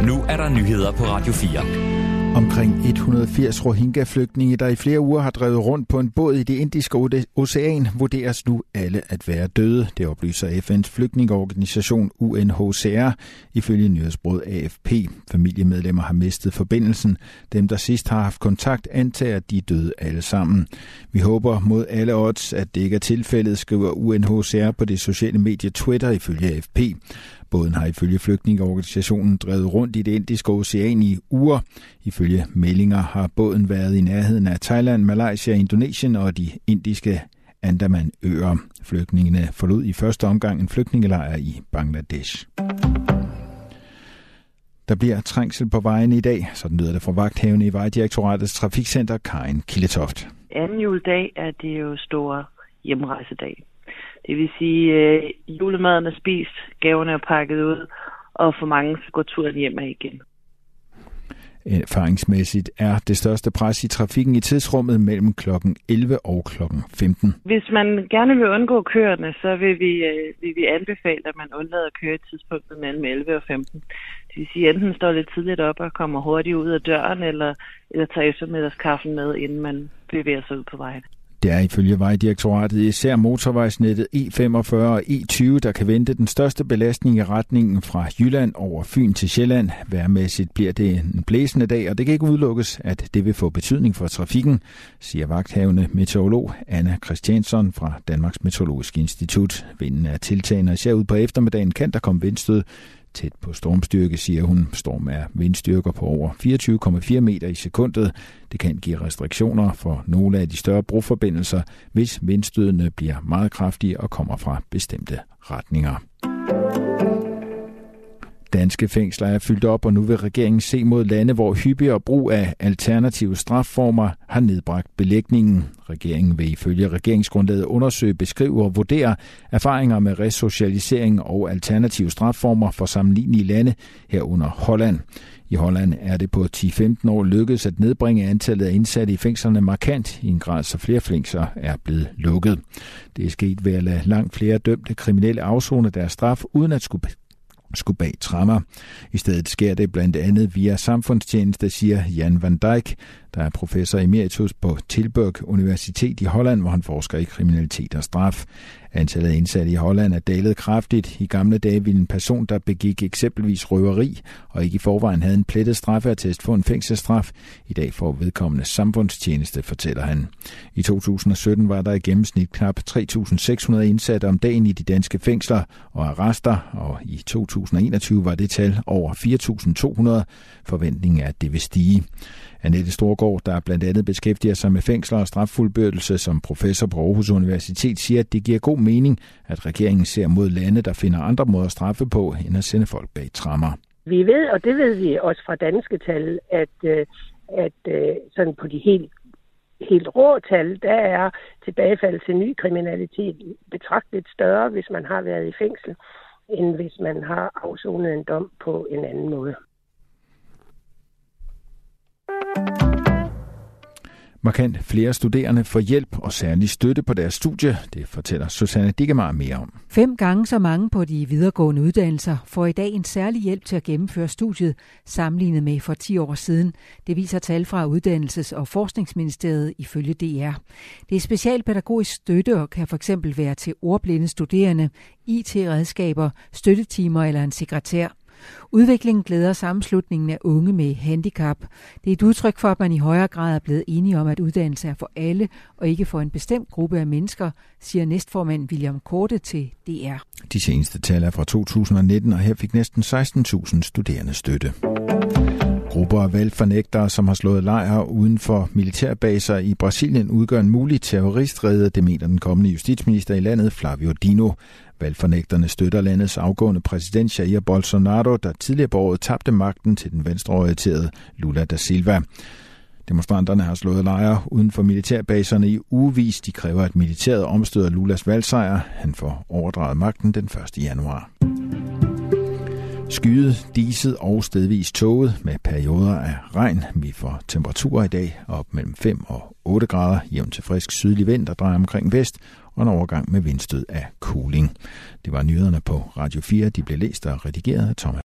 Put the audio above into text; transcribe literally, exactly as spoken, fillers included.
Nu er der nyheder på Radio fire. Omkring et hundrede og firs Rohingya-flygtninge, der i flere uger har drevet rundt på en båd i det indiske ocean, vurderes nu alle at være døde. Det oplyser F N's flygtningeorganisation U N H C R ifølge nyhedsbureauet A F P. Familiemedlemmer har mistet forbindelsen. Dem, der sidst har haft kontakt, antager, at de er døde alle sammen. Vi håber mod alle odds, at det ikke er tilfældet, skriver U N H C R på det sociale medie Twitter ifølge A F P. Båden har ifølge flygtningeorganisationen drevet rundt i det indiske ocean i uger. Ifølge meldinger har båden været i nærheden af Thailand, Malaysia, Indonesien og de indiske Andaman-øer. Flygtningene forlod i første omgang en flygtningelejr i Bangladesh. Der bliver trængsel på vejene i dag, sådan lyder det fra vagthavende i Vejdirektoratets trafikcenter Karin Kildetoft. Anden juledag er det jo store hjemrejsedag. Det vil sige, at øh, julemaden er spist, gaverne er pakket ud, og for mange så går turen hjem igen. Erfaringsmæssigt er det største pres i trafikken i tidsrummet mellem klokken elleve og klokken femten. Hvis man gerne vil undgå køerne, så vil vi, øh, vil vi anbefale, at man undlader at køre i tidspunktet mellem elleve og femten. Det vil sige, enten står lidt tidligt op og kommer hurtigt ud af døren, eller, eller tager eftermiddagskaffen med, inden man bevæger sig ud på vejen. Det er ifølge Vejdirektoratet især motorvejsnettet E femogfyrre og E tyve, der kan vente den største belastning i retningen fra Jylland over Fyn til Sjælland. Vejrmæssigt bliver det en blæsende dag, og det kan ikke udelukkes, at det vil få betydning for trafikken, siger vagthavende meteorolog Anna Christiansson fra Danmarks Meteorologiske Institut. Vinden er tiltagende, og især ud på eftermiddagen kan der komme vindstød. Tæt på stormstyrke, siger hun. Storm er vindstyrker på over fireogtyve komma fire meter i sekundet. Det kan give restriktioner for nogle af de større broforbindelser, hvis vindstødene bliver meget kraftige og kommer fra bestemte retninger. Danske fængsler er fyldt op, og nu vil regeringen se mod lande, hvor hyppigere brug af alternative strafformer har nedbragt belægningen. Regeringen vil ifølge regeringsgrundlaget undersøge, beskrive og vurdere erfaringer med resocialisering og alternative strafformer for sammenlignelige lande herunder Holland. I Holland er det på ti til femten år lykkedes at nedbringe antallet af indsatte i fængslerne markant, i en grad så flere fængsler er blevet lukket. Det er sket ved at lade langt flere dømte kriminelle afsone deres straf, uden at skulle skulle bag tremmer. I stedet sker det blandt andet via samfundstjeneste, siger Jan van Dijk, der er professor emeritus på Tilburg Universitet i Holland, hvor han forsker i kriminalitet og straf. Antallet af indsatte i Holland er dalet kraftigt. I gamle dage ville en person, der begik eksempelvis røveri og ikke i forvejen havde en plettet straffeattest, få en fængselsstraf. I dag får vedkommende samfundstjeneste, fortæller han. I to tusind og sytten var der i gennemsnit knap tre tusind seks hundrede indsatte om dagen i de danske fængsler og arrester, og i to tusind og enogtyve var det tal over fire tusind to hundrede. Forventningen er, at det vil stige. Annette Storgård, der blandt andet beskæftiger sig med fængsler og straffuldbyrdelse som professor på Aarhus Universitet, siger, at det giver god mening, at regeringen ser mod lande, der finder andre måder at straffe på, end at sende folk bag tremmer. Vi ved, og det ved vi også fra danske tal, at, at sådan på de helt, helt rå tal, der er tilbagefald til ny kriminalitet betragteligt større, hvis man har været i fængsel, end hvis man har afsonet en dom på en anden måde. Markant flere studerende får hjælp og særlig støtte på deres studie. Det fortæller Susanne Digemar mere om. Fem gange så mange på de videregående uddannelser får i dag en særlig hjælp til at gennemføre studiet, sammenlignet med for ti år siden. Det viser tal fra Uddannelses- og Forskningsministeriet ifølge D R. Det er specialpædagogisk støtte og kan fx være til ordblinde studerende, I T-redskaber, støttetimer eller en sekretær. Udviklingen glæder sammenslutningen af unge med handicap. Det er et udtryk for, at man i højere grad er blevet enige om, at uddannelse er for alle og ikke for en bestemt gruppe af mennesker, siger næstformand William Korte til D R. De seneste tal er fra to tusind og nitten, og her fik næsten seksten tusind studerende støtte. Grupper af valgfornægtere, som har slået lejre uden for militærbaser i Brasilien, udgør en mulig terroristrede, det mener den kommende justitsminister i landet, Flavio Dino. Valgfornægterne støtter landets afgående præsident Jair Bolsonaro, der tidligere på året tabte magten til den venstreorienterede Lula da Silva. Demonstranterne har slået lejre uden for militærbaserne i ugevis. De kræver, at militæret omstøder Lulas valgsejr. Han får overdraget magten den første januar. Skyet, diset og stedvis tåget med perioder af regn. Vi får temperaturer i dag op mellem fem og otte grader, jævn til frisk sydlig vind, der drejer omkring vest, og en overgang med vindstød af kuling. Det var nyhederne på Radio fire. De blev læst og redigeret af Thomas.